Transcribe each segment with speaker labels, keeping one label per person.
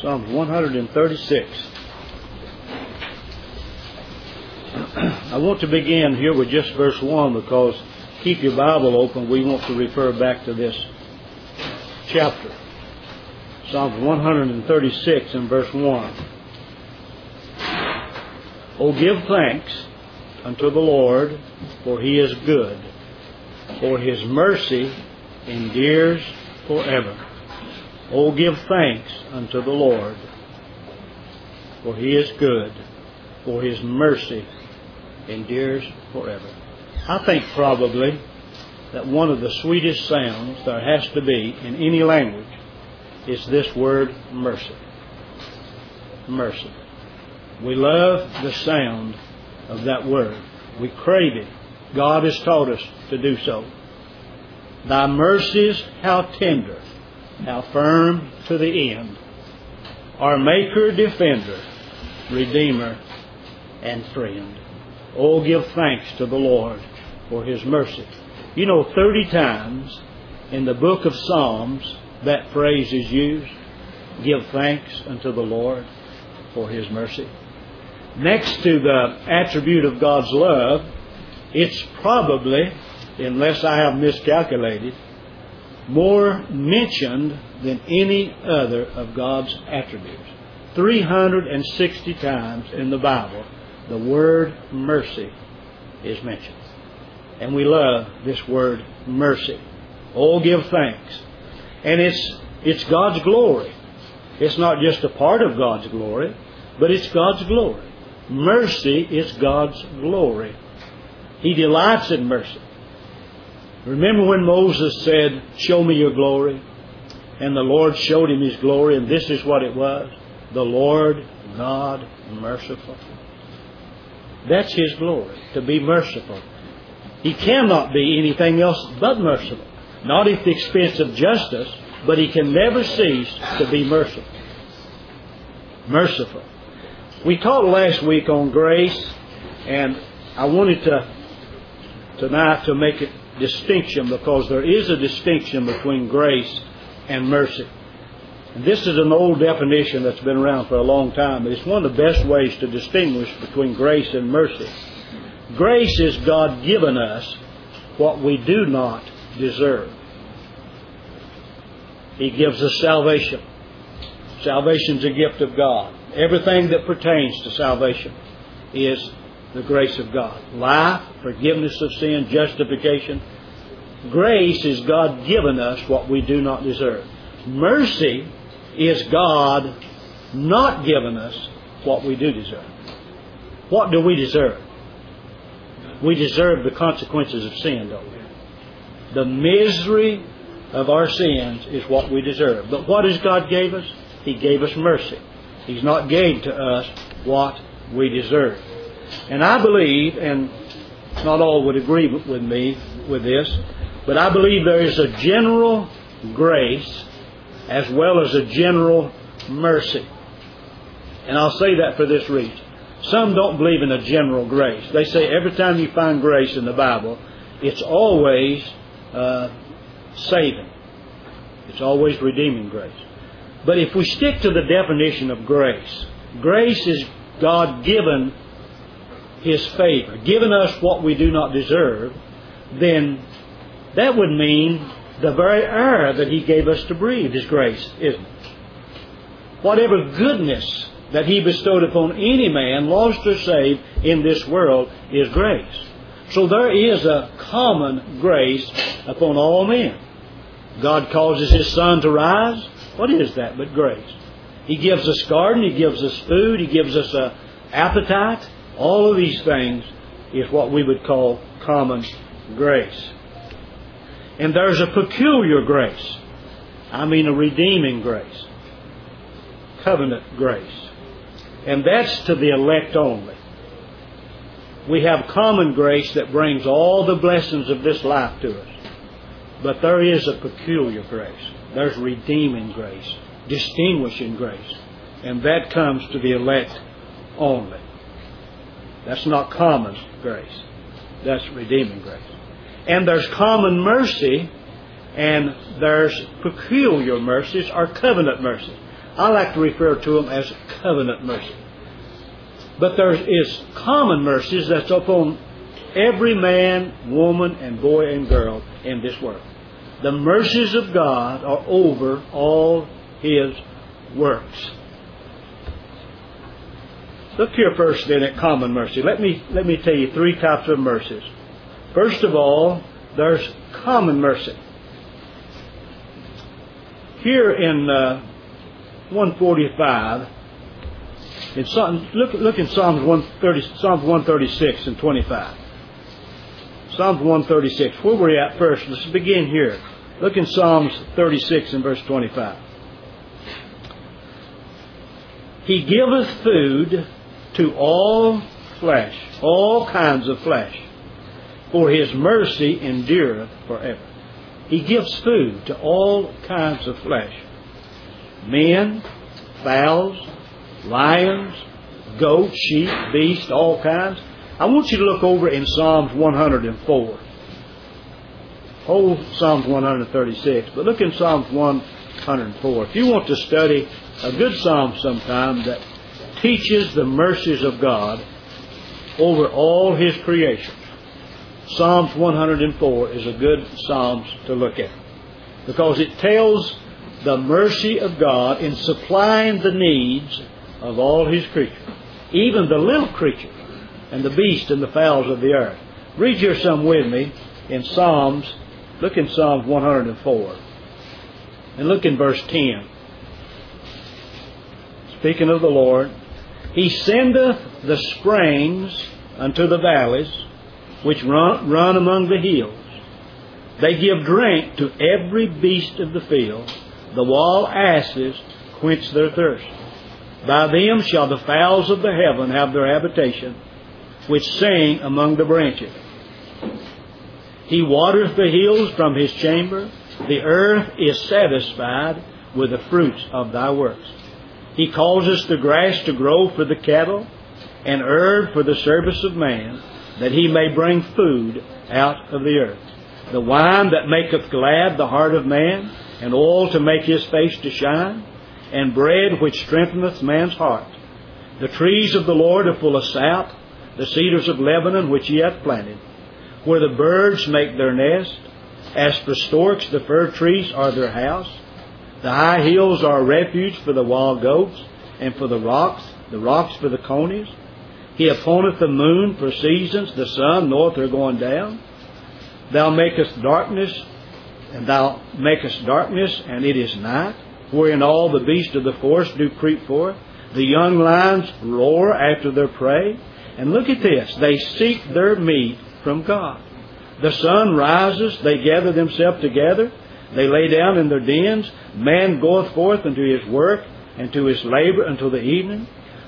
Speaker 1: Psalms 136. I want to begin here with just verse 1 because keep your Bible open. We want to refer back to this chapter. Psalms 136 and verse 1. O give thanks unto the Lord, for He is good, for His mercy endures forever. O give thanks unto the Lord, for He is good, for His mercy endures forever. I think probably that one of the sweetest sounds there has to be in any language is this word mercy. Mercy. We love the sound of that word. We crave it. God has taught us to do so. Thy mercies, how tender, how firm to the end. Our Maker, Defender, Redeemer, and Friend. Oh, give thanks to the Lord for His mercy. You know, 30 times in the book of Psalms that phrase is used. Give thanks unto the Lord for His mercy. Next to the attribute of God's love, it's probably, unless I have miscalculated, more mentioned than any other of God's attributes. 360 times in the Bible, the word mercy is mentioned. And we love this word mercy. Oh, give thanks. And it's God's glory. It's not just a part of God's glory, but it's God's glory. Mercy is God's glory. He delights in mercy. Remember when Moses said, "Show me your glory"? And the Lord showed him His glory, and this is what it was. The Lord God merciful. That's His glory, to be merciful. He cannot be anything else but merciful. Not at the expense of justice, but He can never cease to be merciful. Merciful. We talked last week on grace, and I wanted tonight to make a distinction, because there is a distinction between grace and mercy. And this is an old definition that's been around for a long time, but it's one of the best ways to distinguish between grace and mercy. Grace is God giving us what we do not deserve. He gives us salvation. Salvation's a gift of God. Everything that pertains to salvation is the grace of God. Life, forgiveness of sin, justification. Grace is God giving us what we do not deserve. Mercy is God not giving us what we do deserve. What do we deserve? We deserve the consequences of sin, don't we? The misery of our sins is what we deserve. But what has God gave us? He gave us mercy. He's not gave to us what we deserve. And I believe, and not all would agree with me with this, but I believe there is a general grace as well as a general mercy. And I'll say that for this reason. Some don't believe in a general grace. They say every time you find grace in the Bible, it's always saving. It's always redeeming grace. But if we stick to the definition of grace, grace is God given His favor, giving us what we do not deserve, then that would mean the very air that He gave us to breathe is grace, isn't it? Whatever goodness that He bestowed upon any man, lost or saved, in this world is grace. So there is a common grace upon all men. God causes His sun to rise. What is that but grace? He gives us garden, He gives us food, He gives us an appetite. All of these things is what we would call common grace. And there's a peculiar grace. I mean a redeeming grace. Covenant grace. And that's to the elect only. We have common grace that brings all the blessings of this life to us. But there is a peculiar grace. There's redeeming grace, distinguishing grace. And that comes to the elect only. That's not common grace. That's redeeming grace. And there's common mercy, and there's peculiar mercies or covenant mercy. I like to refer to them as covenant mercy. But there is common mercies that's upon every man, woman, and boy and girl in this world. The mercies of God are over all His works. Look here first then at common mercy. Let me tell you three types of mercies. First of all, there's common mercy. Here in 145, look in Psalms 136 and 25. Psalms 136. Where we're at first, let's begin here. Look in Psalms 36 and verse 25. He giveth food to all flesh, all kinds of flesh, for His mercy endureth forever. He gives food to all kinds of flesh. Men, fowls, lions, goats, sheep, beasts, all kinds. I want you to look over in Psalms 104. Whole Psalms 136, but look in Psalms 104. If you want to study a good psalm sometime that teaches the mercies of God over all His creation, Psalms 104 is a good psalm to look at, because it tells the mercy of God in supplying the needs of all His creatures, even the little creatures and the beasts and the fowls of the earth. Read here some with me in Psalms. Look in Psalms 104 and look in verse 10. Speaking of the Lord, He sendeth the springs unto the valleys, which run among the hills. They give drink to every beast of the field. The wild asses quench their thirst. By them shall the fowls of the heaven have their habitation, which sing among the branches. He watereth the hills from His chamber. The earth is satisfied with the fruits of Thy works. He causeth the grass to grow for the cattle, and herb for the service of man, that he may bring food out of the earth. The wine that maketh glad the heart of man, and oil to make his face to shine, and bread which strengtheneth man's heart. The trees of the Lord are full of sap, the cedars of Lebanon which He hath planted, where the birds make their nest. As for storks, the fir trees are their house. The high hills are a refuge for the wild goats, and for the rocks for the conies. He appointeth the moon for seasons, the sun knoweth her going down. Thou makest darkness, and it is night, wherein all the beasts of the forest do creep forth. The young lions roar after their prey. And look at this, they seek their meat from God. The sun rises, they gather themselves together, they lay down in their dens. Man goeth forth unto his work, and to his labor until the evening.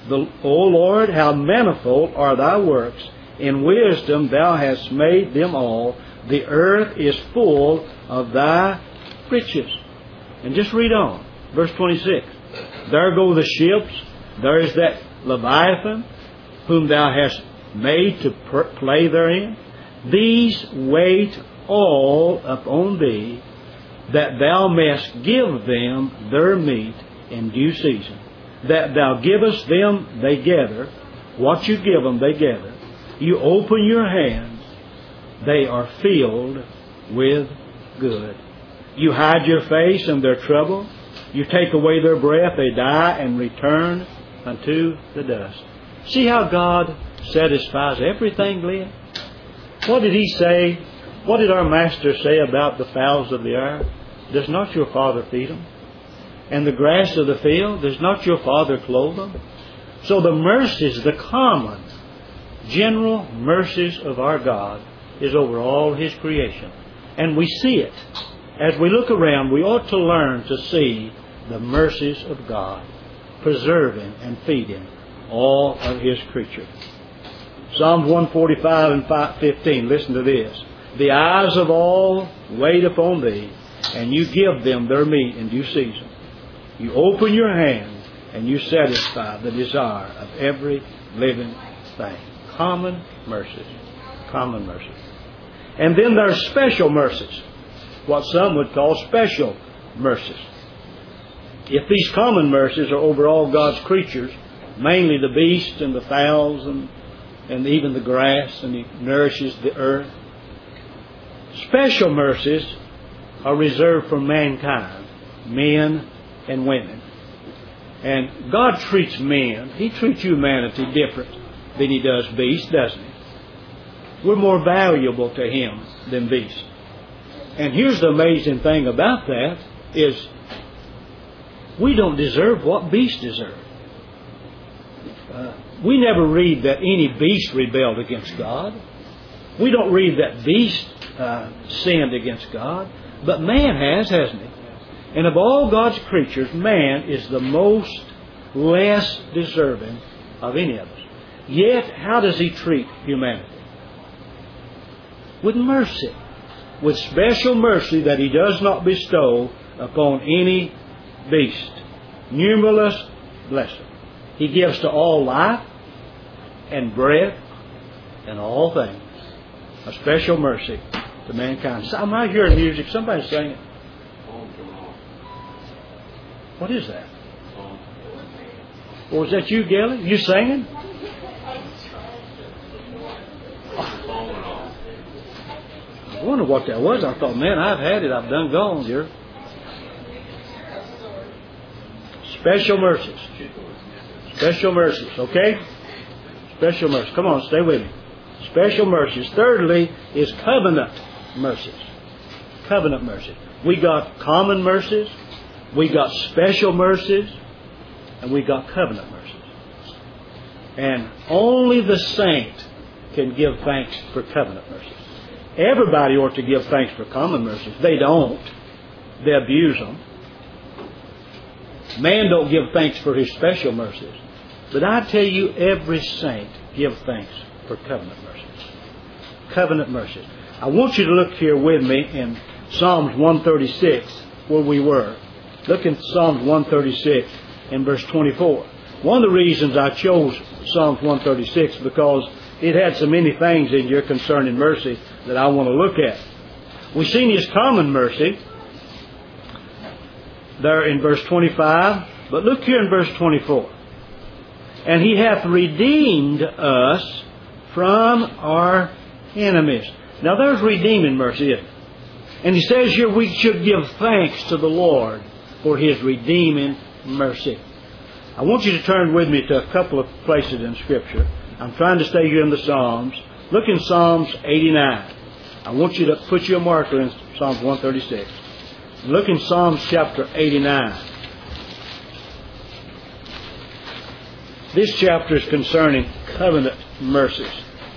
Speaker 1: O Lord, how manifold are Thy works! In wisdom Thou hast made them all. The earth is full of Thy riches. And just read on. Verse 26. There go the ships. There is that Leviathan, whom Thou hast made to play therein. These wait all upon Thee, that Thou mayest give them their meat in due season. That Thou givest them, they gather. What You give them, they gather. You open Your hand, they are filled with good. You hide Your face in their trouble. You take away their breath, they die and return unto the dust. See how God satisfies everything, Glenn? What did He say? What did our Master say about the fowls of the air? Does not your Father feed them? And the grass of the field, does not your Father clothe them? So the mercies, the common, general mercies of our God is over all His creation. And we see it. As we look around, we ought to learn to see the mercies of God, preserving and feeding all of His creatures. Psalms 145 and 15, listen to this. The eyes of all wait upon Thee, and You give them their meat in due season. You open Your hand, and You satisfy the desire of every living thing. Common mercies. Common mercies. And then there are special mercies. What some would call special mercies. if these common mercies are over all God's creatures, mainly the beasts and the fowls and even the grass, and He nourishes the earth, special mercies are reserved for mankind, men and women. And God treats men, He treats humanity different than He does beasts, doesn't He? We're more valuable to Him than beasts. And here's the amazing thing about that is we don't deserve what beasts deserve. We never read that any beast rebelled against God. We don't read that beast sinned against God. But man has, hasn't he? And of all God's creatures, man is the most less deserving of any of us. Yet, how does He treat humanity? With mercy. With special mercy that He does not bestow upon any beast. Numberless blessing. He gives to all life and breath and all things. A special mercy to mankind. So, I'm not hearing music. Somebody's singing. What is that? Or was that you, Gelly? You singing? I wonder what that was. I thought, man, I've had it. I've done gone here. Special mercies. Special mercies, okay? Special mercies. Come on, stay with me. Special mercies. Thirdly is covenant mercies. Covenant mercies. We got common mercies, we got special mercies, and we got covenant mercies. And only the saint can give thanks for covenant mercies. Everybody ought to give thanks for common mercies. They don't. They abuse them. Man don't give thanks for his special mercies. But I tell you, every saint give thanks for covenant mercies. Covenant mercies. I want you to look here with me in Psalms 136, where we were. Look in Psalms 136 in verse 24. One of the reasons I chose Psalms 136 because it had so many things in here concerning mercy that I want to look at. We've seen His common mercy there in verse 25, but look here in verse 24. And He hath redeemed us from our enemies. Now there's redeeming mercy, isn't it? And He says here we should give thanks to the Lord for His redeeming mercy. I want you to turn with me to a couple of places in Scripture. I'm trying to stay here in the Psalms. Look in Psalms 89. I want you to put your marker in Psalms 136. Look in Psalms chapter 89. This chapter is concerning covenant mercies.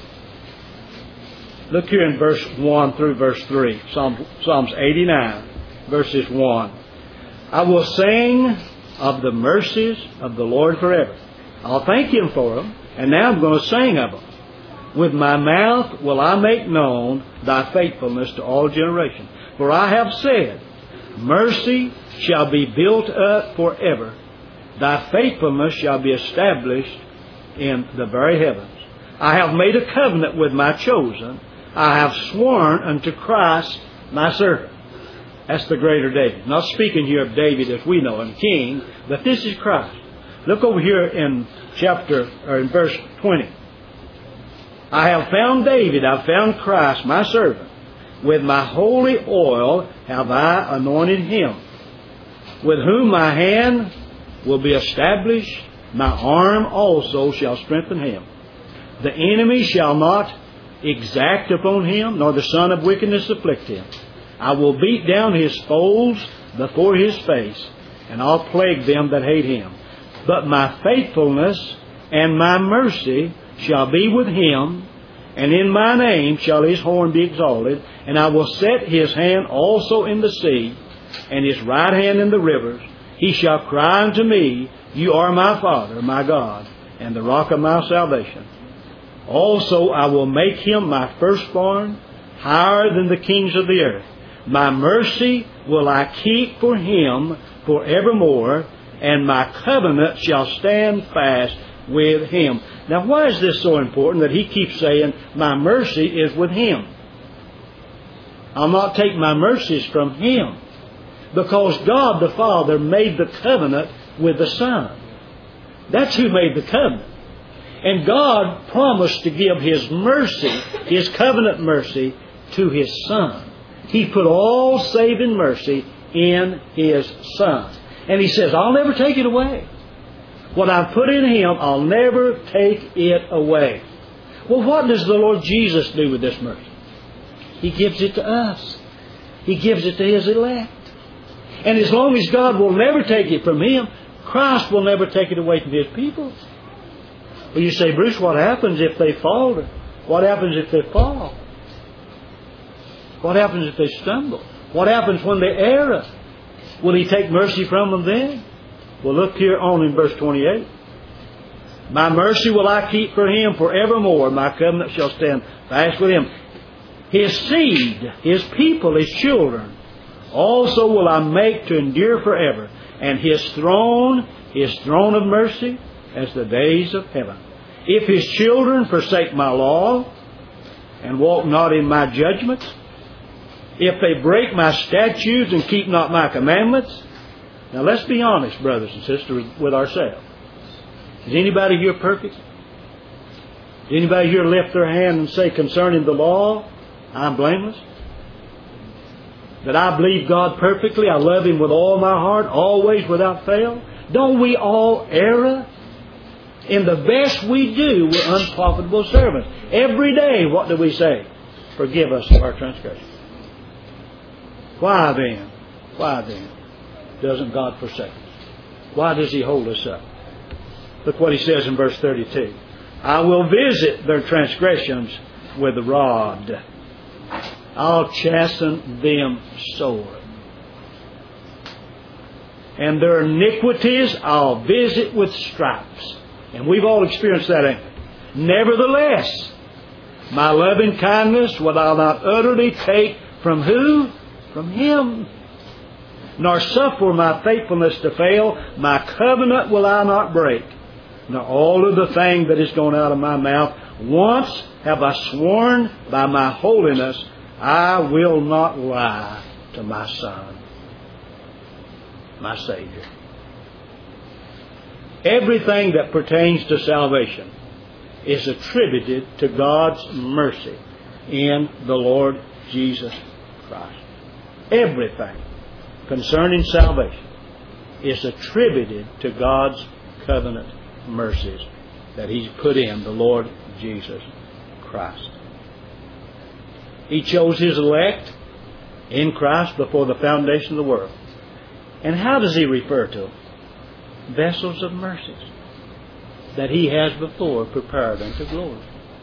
Speaker 1: Look here in verse 1 through verse 3. Psalms 89, verses 1. I will sing of the mercies of the Lord forever. I'll thank Him for them, and now I'm going to sing of them. With my mouth will I make known Thy faithfulness to all generations. For I have said, mercy shall be built up forever. Thy faithfulness shall be established in the very heavens. I have made a covenant with my chosen. I have sworn unto Christ my servant. That's the greater David. Not speaking here of David as we know him, king, but this is Christ. Look over here in in verse 20. I have found David, I've found Christ my servant. With my holy oil have I anointed him, with whom my hand will be established, my arm also shall strengthen him. The enemy shall not exact upon him, nor the son of wickedness afflict him. I will beat down his foes before his face, and I'll plague them that hate him. But my faithfulness and my mercy shall be with him, and in my name shall his horn be exalted, and I will set his hand also in the sea, and his right hand in the rivers. He shall cry unto me, You are my Father, my God, and the rock of my salvation. Also I will make him my firstborn, higher than the kings of the earth. My mercy will I keep for him forevermore, and my covenant shall stand fast with him. Now, why is this so important that he keeps saying, my mercy is with him? I'll not take my mercies from him. Because God the Father made the covenant with the Son. That's who made the covenant. And God promised to give His mercy, His covenant mercy, to His Son. He put all saving mercy in His Son. And He says, I'll never take it away. What I've put in Him, I'll never take it away. Well, what does the Lord Jesus do with this mercy? He gives it to us. He gives it to His elect. And as long as God will never take it from Him, Christ will never take it away from His people. Well, you say, Bruce, what happens if they falter? What happens if they fall? What happens if they stumble? What happens when they err? Will He take mercy from them then? Well, look here on in verse 28. My mercy will I keep for him forevermore. My covenant shall stand fast with him. His seed, his people, his children, also will I make to endure forever. And his throne of mercy, as the days of heaven. If his children forsake my law, and walk not in my judgments, if they break my statutes and keep not my commandments. Now let's be honest, brothers and sisters, with ourselves. Is anybody here perfect? Does anybody here lift their hand and say, concerning the law, I'm blameless? That I believe God perfectly, I love Him with all my heart, always without fail? Don't we all err? In the best we do, we're unprofitable servants. Every day, what do we say? Forgive us of our transgressions. Why then doesn't God forsake us? Why does He hold us up? Look what He says in verse 32. I will visit their transgressions with a rod. I'll chasten them sore. And their iniquities I'll visit with stripes. And we've all experienced that, ain't we? Nevertheless, my loving kindness will I not utterly take from who? From Him. Nor suffer my faithfulness to fail. My covenant will I not break. Nor all of the thing that is gone out of my mouth. Once have I sworn by my holiness, I will not lie to my Son, my Savior. Everything that pertains to salvation is attributed to God's mercy in the Lord Jesus Christ. Everything concerning salvation is attributed to God's covenant mercies that He's put in the Lord Jesus Christ. He chose His elect in Christ before the foundation of the world. And how does He refer to them? Vessels of mercies that He has before prepared unto glory.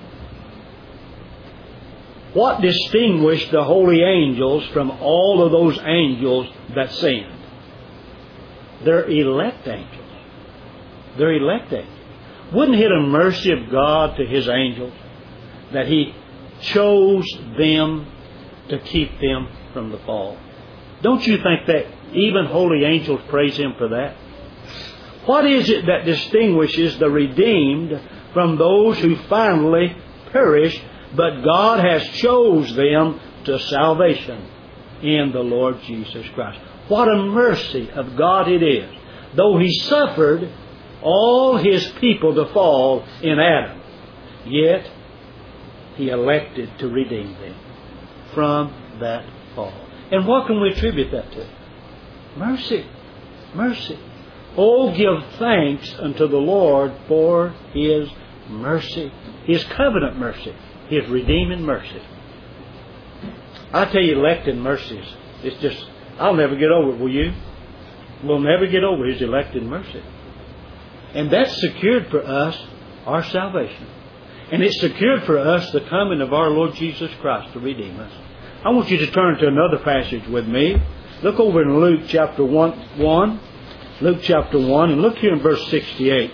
Speaker 1: What distinguished the holy angels from all of those angels that sinned? They're elect angels. They're elect angels. Wouldn't it a mercy of God to His angels that He chose them to keep them from the fall? Don't you think that even holy angels praise Him for that? What is it that distinguishes the redeemed from those who finally perish, but God has chose them to salvation in the Lord Jesus Christ? What a mercy of God it is. Though He suffered all His people to fall in Adam, yet He elected to redeem them from that fall. And what can we attribute that to? Mercy. Mercy. Oh, give thanks unto the Lord for His mercy. His covenant mercy. His redeeming mercy. I tell you, elected mercies, it's just, I'll never get over it, will you? We'll never get over His elected mercy. And that's secured for us our salvation. And it's secured for us the coming of our Lord Jesus Christ to redeem us. I want you to turn to another passage with me. Look over in Luke chapter 1. Luke chapter 1, and look here in verse 68.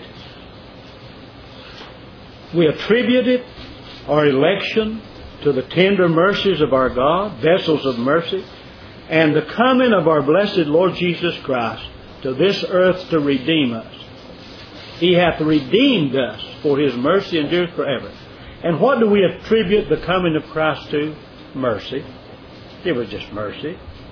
Speaker 1: We attributed our election to the tender mercies of our God, vessels of mercy, and the coming of our blessed Lord Jesus Christ to this earth to redeem us. He hath redeemed us, for His mercy endureth forever. And what do we attribute the coming of Christ to? Mercy. It was just mercy.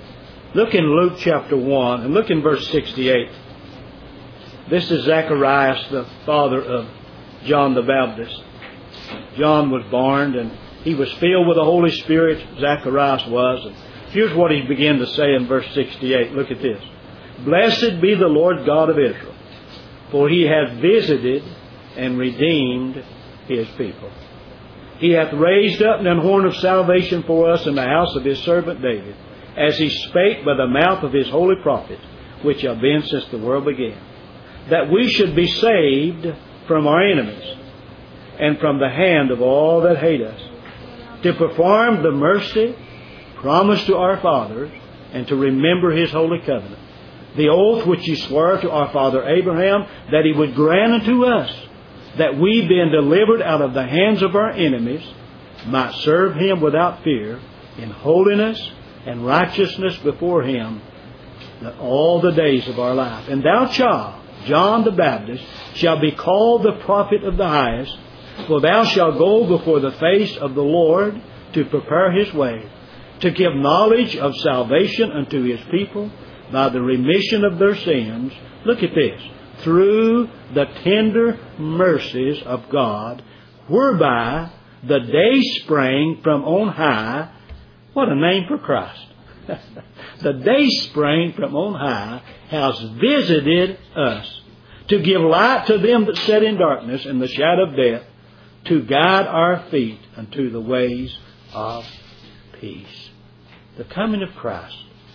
Speaker 1: Look in Luke chapter 1 and look in verse 68. This is Zacharias, the father of John the Baptist. John was born and he was filled with the Holy Spirit. Zacharias was. And here's what he began to say in verse 68. Look at this. Blessed be the Lord God of Israel, for He hath visited and redeemed His people. He hath raised up an horn of salvation for us in the house of His servant David, as He spake by the mouth of His holy prophets, which have been since the world began, that we should be saved from our enemies and from the hand of all that hate us, to perform the mercy promised to our fathers, and to remember His holy covenant, the oath which He swore to our father Abraham, that He would grant unto us, that we, being delivered out of the hands of our enemies, might serve Him without fear, in holiness and righteousness before Him, that all the days of our life. And thou, child, John the Baptist, shall be called the prophet of the highest, for thou shalt go before the face of the Lord to prepare His way, to give knowledge of salvation unto His people by the remission of their sins. Look at this. Through the tender mercies of God, whereby the day spring from on high. What a name for Christ. The day spring from on high has visited us, to give light to them that sit in darkness and the shadow of death, to guide our feet unto the ways of peace. The coming of Christ.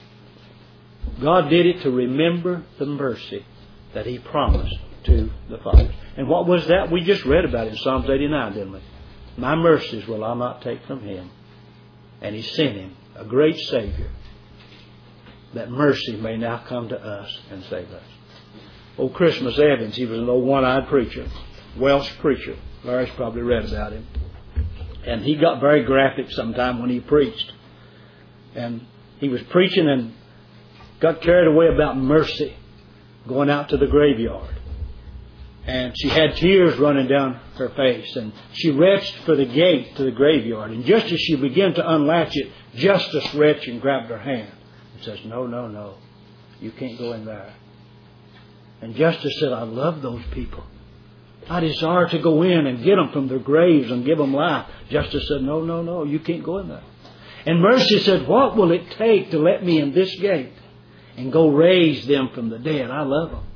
Speaker 1: God did it to remember the mercy that He promised to the fathers. And what was that? We just read about it in Psalms 89, didn't we? My mercies will I not take from Him. And He sent Him, a great Savior, that mercy may now come to us and save us. Old Christmas Evans, he was an old one-eyed preacher, Welsh preacher. Larry's probably read about him. And he got very graphic sometime when he preached. And he was preaching and got carried away about mercy, going out to the graveyard. And she had tears running down her face. And she reached for the gate to the graveyard. And just as she began to unlatch it, Justice reached and grabbed her hand and says, no, no, no. You can't go in there. And Justice said, I love those people. I desire to go in and get them from their graves and give them life. Justice said, no, no, no. You can't go in there. And Mercy said, what will it take to let me in this gate and go raise them from the dead? I love them.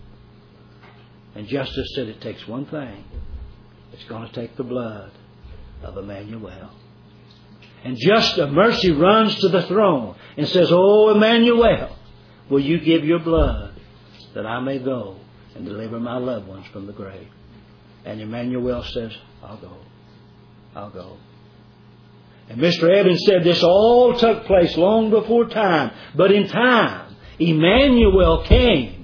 Speaker 1: And Justice said, it takes one thing. It's going to take the blood of Emmanuel. And Mercy runs to the throne and says, oh, Emmanuel, will you give your blood that I may go and deliver my loved ones from the grave? And Emmanuel says, I'll go. I'll go. And Mr. Evans said this all took place long before time. But in time, Emmanuel came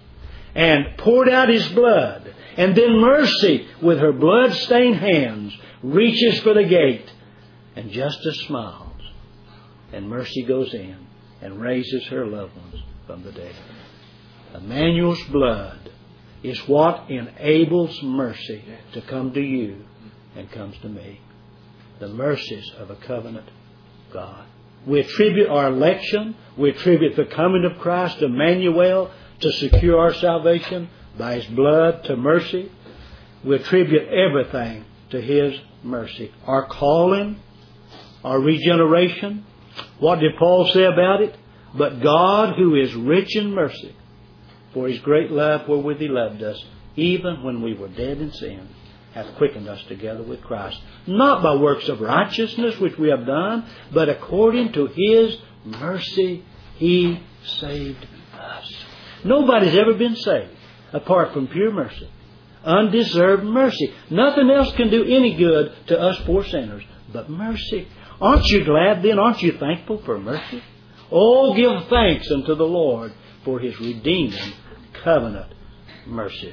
Speaker 1: and poured out His blood. And then Mercy, with her blood-stained hands, reaches for the gate. And Justice smiles. And Mercy goes in and raises her loved ones from the dead. Emmanuel's blood is what enables mercy to come to you and comes to me. The mercies of a covenant God. We attribute our election, we attribute the coming of Christ, Emmanuel, to secure our salvation by His blood, to mercy. We attribute everything to His mercy. Our calling, our regeneration. What did Paul say about it? But God, who is rich in mercy, for His great love wherewith He loved us, even when we were dead in sin, hath quickened us together with Christ. Not by works of righteousness which we have done, but according to His mercy He saved us. Nobody's ever been saved apart from pure mercy. Undeserved mercy. Nothing else can do any good to us poor sinners but mercy. Aren't you glad then? Aren't you thankful for mercy? Oh, give thanks unto the Lord for His redeeming covenant mercies.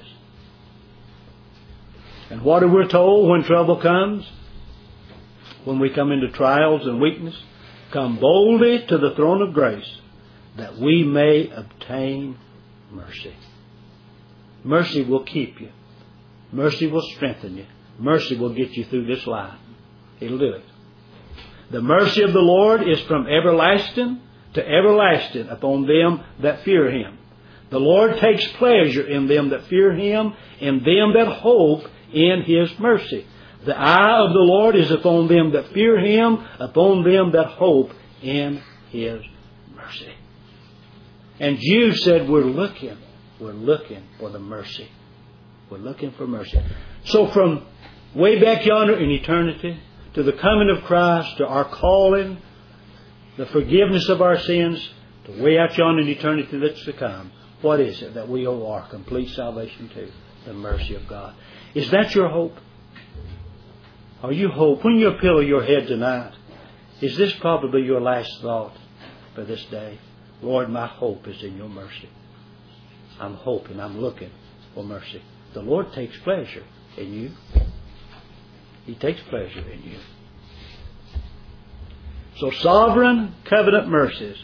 Speaker 1: And what are we told when trouble comes? When we come into trials and weakness? Come boldly to the throne of grace that we may obtain mercy. Mercy will keep you. Mercy will strengthen you. Mercy will get you through this life. It'll do it. The mercy of the Lord is from everlasting to everlasting upon them that fear Him. The Lord takes pleasure in them that fear Him, in them that hope in His mercy. The eye of the Lord is upon them that fear Him, upon them that hope in His mercy. And Jude said, we're looking for the mercy. We're looking for mercy. So from way back yonder in eternity, to the coming of Christ, to our calling, the forgiveness of our sins, to way out yonder in eternity that's to come, what is it that we owe our complete salvation to? The mercy of God. Is that your hope? Are you hope? When you pillow your head tonight, is this probably your last thought for this day? Lord, my hope is in your mercy. I'm hoping, I'm looking for mercy. The Lord takes pleasure in you. He takes pleasure in you. So sovereign covenant mercies,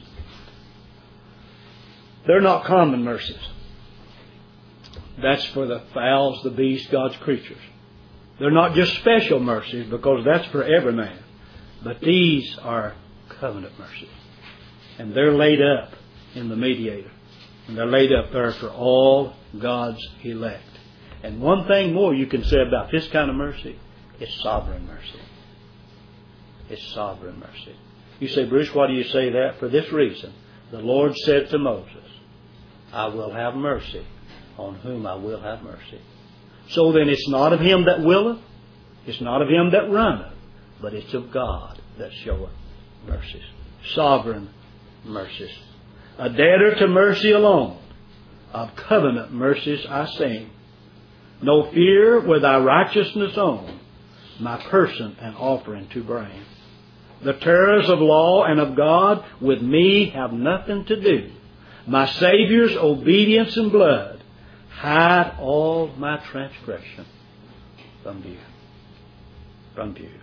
Speaker 1: they're not common mercies. That's for the fowls, the beasts, God's creatures. They're not just special mercies, because that's for every man. But these are covenant mercies. And they're laid up in the mediator. And they're laid up there for all God's elect. And one thing more you can say about this kind of mercy, it's sovereign mercy. It's sovereign mercy. You say, Bruce, why do you say that? For this reason. The Lord said to Moses, I will have mercy on whom I will have mercy. So then it's not of him that willeth, it's not of him that runneth, but it's of God that showeth mercies. Sovereign mercies. A debtor to mercy alone. Of covenant mercies I sing. No fear with thy righteousness on, my person and offering to bring. The terrors of law and of God with me have nothing to do. My Savior's obedience and blood hide all my transgression from view. From view.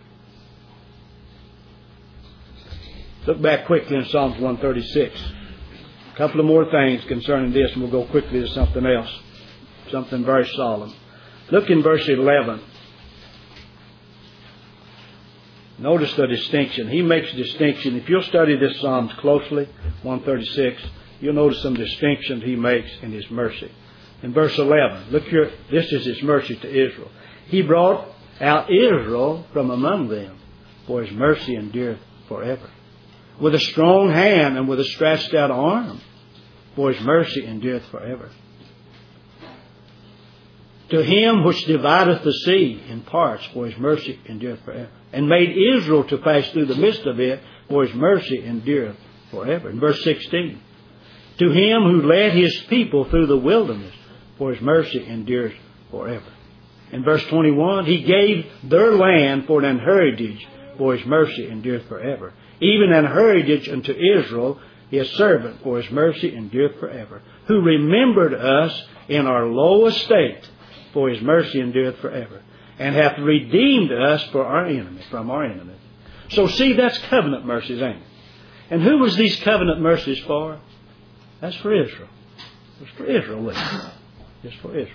Speaker 1: Look back quickly in Psalms 136. A couple of more things concerning this, and we'll go quickly to something else. Something very solemn. Look in verse 11. Notice the distinction. He makes a distinction. If you'll study this Psalms closely, 136, you'll notice some distinctions he makes in his mercy. In verse 11, look here. This is his mercy to Israel. He brought out Israel from among them, for his mercy endureth forever. With a strong hand and with a stretched out arm, for his mercy endureth forever. To him which divideth the sea in parts, for his mercy endureth forever. And made Israel to pass through the midst of it, for his mercy endureth forever. In verse 16. To him who led his people through the wilderness, for his mercy endures forever. In verse 21, he gave their land for an heritage, for his mercy endureth forever. Even an heritage unto Israel, his servant, for his mercy endureth forever. Who remembered us in our low estate, for his mercy endureth forever. And hath redeemed us for our enemy, from our enemies. So see, that's covenant mercies, ain't it? And who was these covenant mercies for? That's for Israel. It's for Israel, listen. It's for Israel.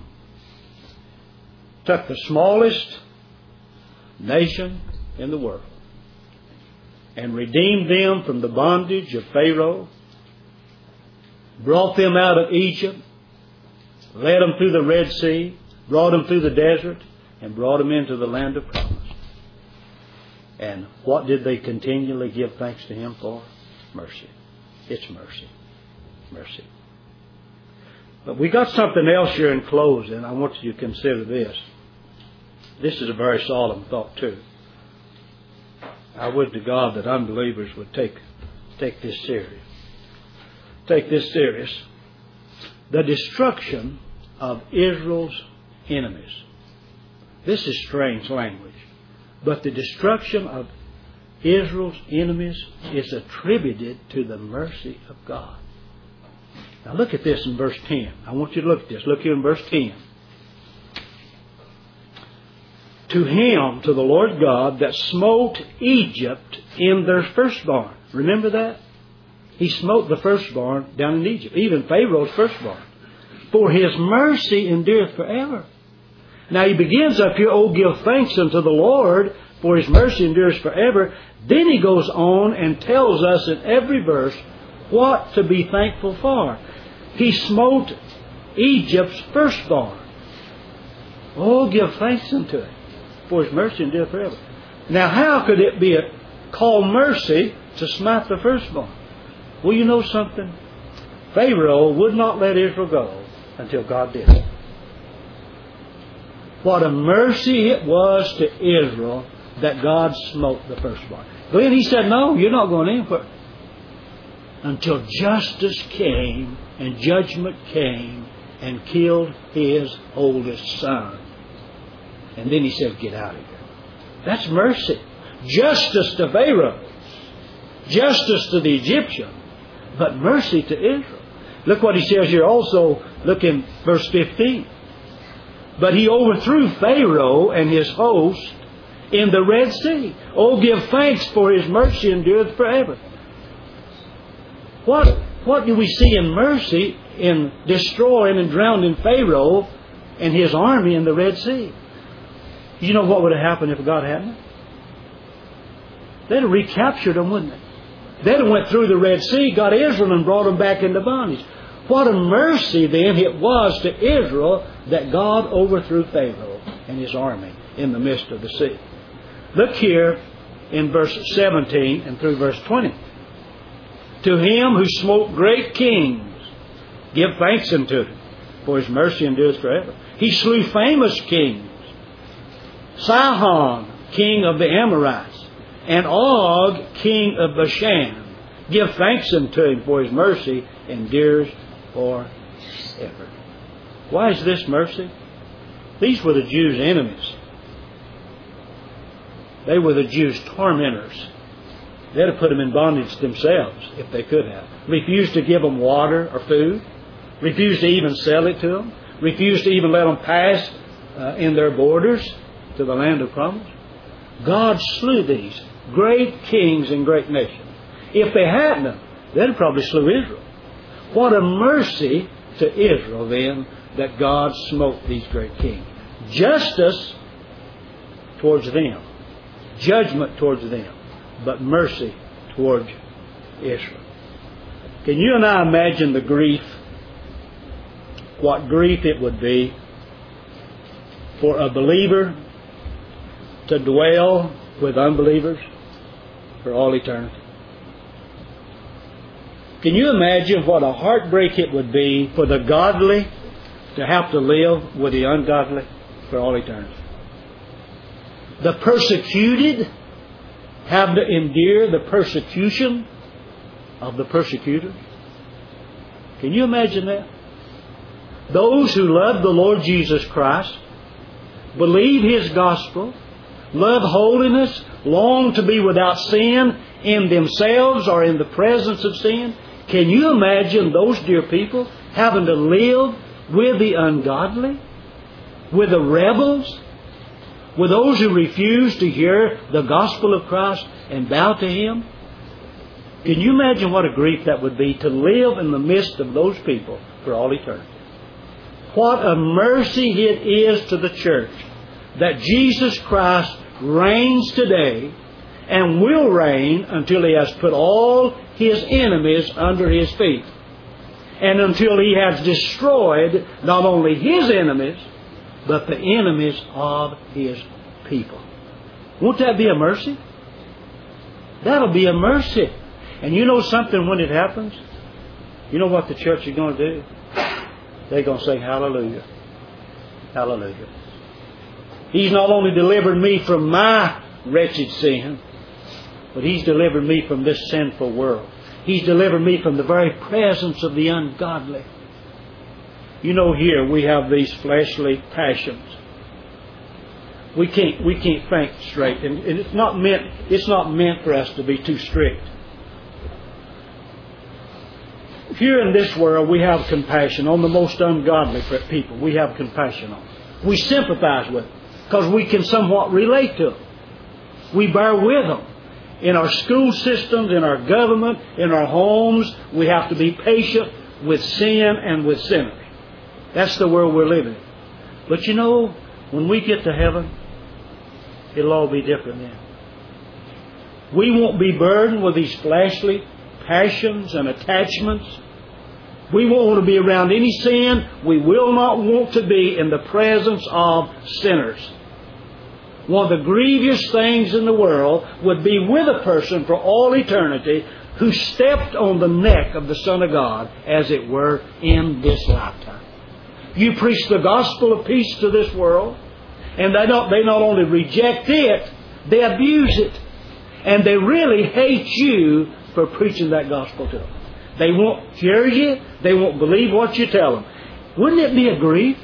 Speaker 1: Took the smallest nation in the world and redeemed them from the bondage of Pharaoh, brought them out of Egypt, led them through the Red Sea, brought them through the desert, and brought them into the land of promise. And what did they continually give thanks to Him for? Mercy. It's mercy. Mercy. But we got something else here in closing. I want you to consider this. This is a very solemn thought too. I would to God that unbelievers would take this serious. Take this serious. The destruction of Israel's enemies. This is strange language. But the destruction of Israel's enemies is attributed to the mercy of God. Now look at this in verse 10. I want you to look at this. Look here in verse 10. To him, to the Lord God, that smote Egypt in their firstborn. Remember that? He smote the firstborn down in Egypt. Even Pharaoh's firstborn. For his mercy endureth forever. Now he begins up here, oh, give thanks unto the Lord, for His mercy endures forever. Then He goes on and tells us in every verse what to be thankful for. He smote Egypt's firstborn. Oh, give thanks unto Him, for His mercy endureth forever. Now, how could it be called mercy to smite the firstborn? Well, you know something? Pharaoh would not let Israel go until God did it. What a mercy it was to Israel that God smote the firstborn. Then He said, no, you're not going in for it. Until justice came and judgment came and killed His oldest son. And then He said, get out of here. That's mercy. Justice to Pharaoh. Justice to the Egyptian. But mercy to Israel. Look what He says here also. Look in verse 15. But He overthrew Pharaoh and his host in the Red Sea. Oh, give thanks, for His mercy endureth forever. What do we see in mercy in destroying and drowning Pharaoh and his army in the Red Sea? You know what would have happened if God hadn't? They'd have recaptured them, wouldn't they? They'd have went through the Red Sea, got Israel, and brought them back into bondage. What a mercy then it was to Israel that God overthrew Pharaoh and his army in the midst of the sea. Look here in verse 17 and through verse 20. To Him who smote great kings, give thanks unto Him, for His mercy endures forever. He slew famous kings, Sihon, king of the Amorites, and Og, king of Bashan. Give thanks unto Him, for His mercy endures forever. Why is this mercy? These were the Jews' enemies. They were the Jews' tormentors. They'd have put them in bondage themselves if they could have. Refused to give them water or food. Refused to even sell it to them. Refused to even let them pass in their borders to the land of promise. God slew these great kings and great nations. If they hadn't, they'd have probably slew Israel. What a mercy to Israel then that God smote these great kings. Justice towards them. Judgment towards them. But mercy towards Israel. Can you and I imagine the grief? What grief it would be for a believer to dwell with unbelievers for all eternity. Can you imagine what a heartbreak it would be for the godly to have to live with the ungodly for all eternity? The persecuted have to endure the persecution of the persecutors. Can you imagine that? Those who love the Lord Jesus Christ, believe His gospel, love holiness, long to be without sin in themselves or in the presence of sin. Can you imagine those dear people having to live with the ungodly, with the rebels, with those who refuse to hear the gospel of Christ and bow to Him? Can you imagine what a grief that would be to live in the midst of those people for all eternity? What a mercy it is to the church that Jesus Christ reigns today and will reign until He has put all His enemies under His feet. And until He has destroyed not only His enemies, but the enemies of His people. Won't that be a mercy? That'll be a mercy. And you know something, when it happens, you know what the church is going to do? They're going to sing hallelujah. Hallelujah. He's not only delivered me from my wretched sin, but He's delivered me from this sinful world. He's delivered me from the very presence of the ungodly. You know, here we have these fleshly passions. We can't think straight, and it's not meant for us to be too strict. Here in this world, we have compassion on the most ungodly people. We have compassion on them. We sympathize with them because we can somewhat relate to them. We bear with them. In our school systems, in our government, in our homes, we have to be patient with sin and with sinners. That's the world we're living in. But you know, when we get to heaven, It'll all be different then. We won't be burdened with these fleshly passions and attachments. We won't want to be around any sin. We will not want to be in the presence of sinners. One of the grievous things in the world would be with a person for all eternity who stepped on the neck of the Son of God, as it were, in this lifetime. You preach the gospel of peace to this world, and they not only reject it, they abuse it. And they really hate you for preaching that gospel to them. They won't hear you. They won't believe what you tell them. Wouldn't it be a grief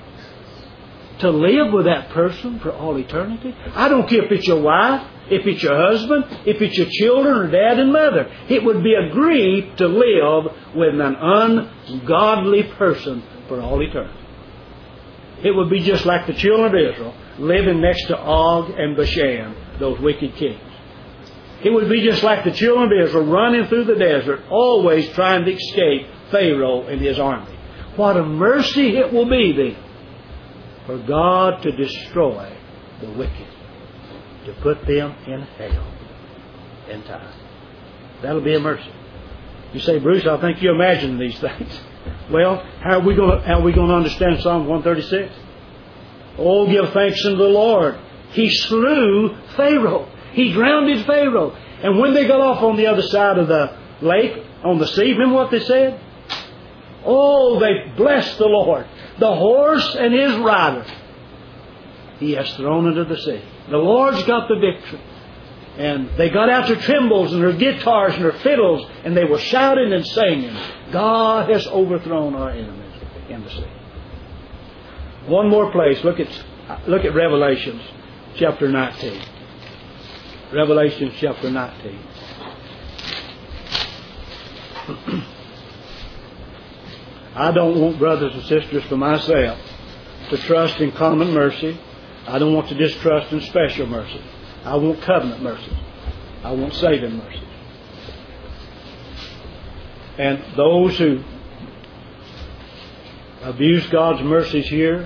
Speaker 1: to live with that person for all eternity? I don't care if it's your wife, if it's your husband, if it's your children or dad and mother. It would be a grief to live with an ungodly person for all eternity. It would be just like the children of Israel living next to Og and Bashan, those wicked kings. It would be just like the children of Israel running through the desert, always trying to escape Pharaoh and his army. What a mercy it will be then for God to destroy the wicked, to put them in hell in time. That'll be a mercy. You say, Bruce, I think you imagine these things. Well, how are we going to understand Psalm 136? Oh, give thanks unto the Lord. He slew Pharaoh. He drowned Pharaoh. And when they got off on the other side of the lake, on the sea, remember what they said? Oh, they blessed the Lord. The horse and his rider He has thrown into the sea. The Lord's got the victory. And they got out their timbrels and their guitars and their fiddles, and they were shouting and singing, God has overthrown our enemies in the sea. One more place. Look at Revelations chapter 19. Revelation chapter 19. I don't want, brothers and sisters, for myself to trust in common mercy. I don't want to distrust in special mercy. I want covenant mercy. I want saving mercy. And those who abuse God's mercies here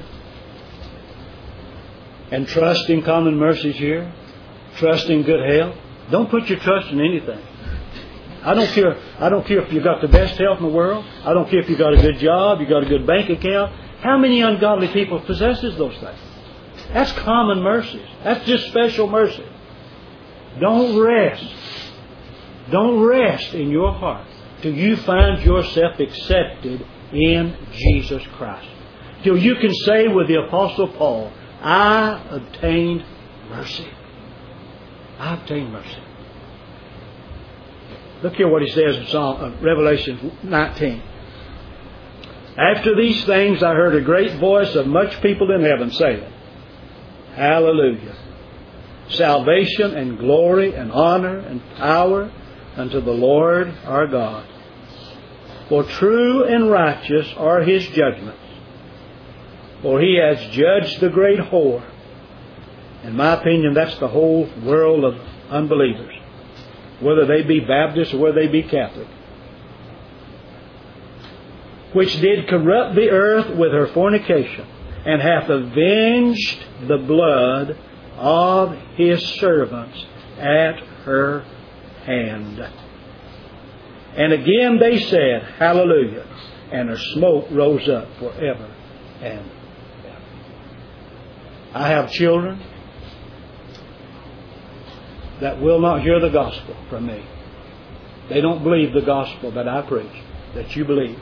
Speaker 1: and trust in common mercies here, trust in good health, don't put your trust in anything. I don't care if you've got the best health in the world. I don't care if you've got a good job, you've got a good bank account. How many ungodly people possesses those things? That's common mercies. That's just special mercy. Don't rest. Don't rest in your heart till you find yourself accepted in Jesus Christ. Till you can say with the Apostle Paul, I obtained mercy. I obtained mercy. Look here what he says in Revelation 19. After these things I heard a great voice of much people in heaven saying, Hallelujah. Salvation and glory and honor and power unto the Lord our God. For true and righteous are His judgments. For He has judged the great whore. In my opinion, that's the whole world of unbelievers, whether they be Baptist or whether they be Catholic, which did corrupt the earth with her fornication, and hath avenged the blood of His servants at her hand. And again they said, Hallelujah. And her smoke rose up forever and ever. I have children that will not hear the gospel from me. They don't believe the gospel that I preach, that you believe.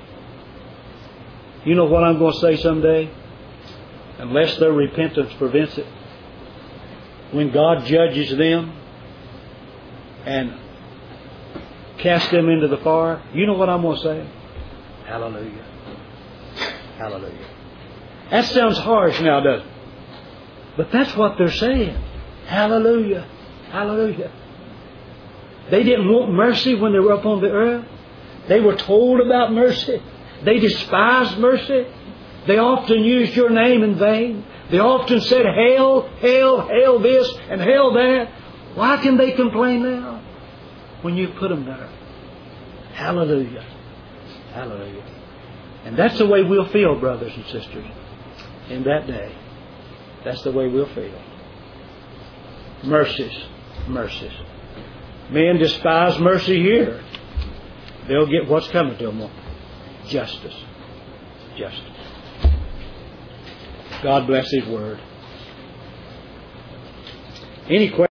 Speaker 1: You know what I'm going to say someday? Unless their repentance prevents it. When God judges them and casts them into the fire, you know what I'm going to say? Hallelujah. Hallelujah. That sounds harsh now, doesn't it? But that's what they're saying. Hallelujah. Hallelujah. They didn't want mercy when they were up on the earth. They were told about mercy. They despised mercy. They often used your name in vain. They often said, Hail, hail, hail this and hail that. Why can they complain now when you put them there? Hallelujah. Hallelujah. And that's the way we'll feel, brothers and sisters, in that day. That's the way we'll feel. mercies, mercies. Men despise mercy here. They'll get what's coming to them. Justice. Justice. God bless His Word. Any questions?